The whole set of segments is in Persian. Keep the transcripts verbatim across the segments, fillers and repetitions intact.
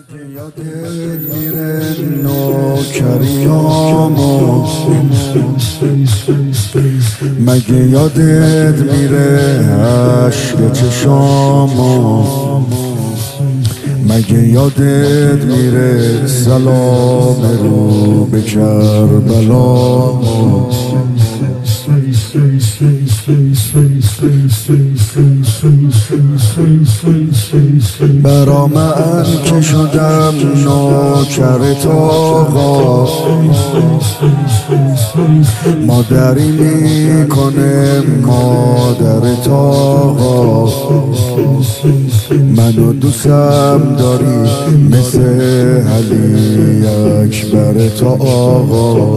یادت میره نوکریامو، مگه یادت میره عشق چشامو، مگه یادت میره سلام رو به کربلامو. برا من که شدم نوکر آقا، مادری میکنه مادر آقا، منو دوستم داری مثل علی اکبر تا آقا.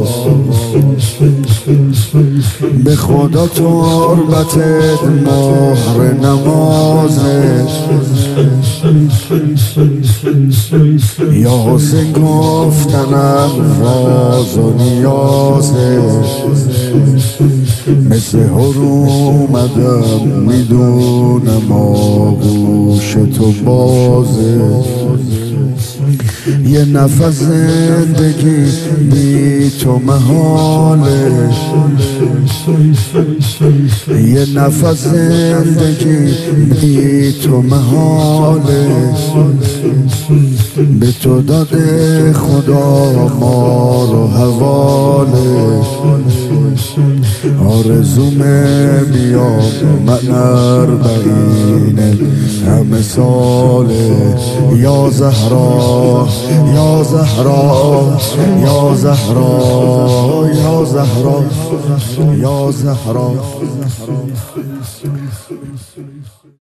به خدا تربتت مهر نمازه، یا حسین گفتنم راز و نیازه، مثل هر اومدم میدونم آغوش تو بازه. یه نفس زندگی بی تو محاله، یه نفس زندگی بی تو محاله، به تو داده خدا ما رو حواله. آرزومه بیام من اربعین همه ساله، یا زهرا یا زهرا یا زهرا یا زهرا یا زهرا.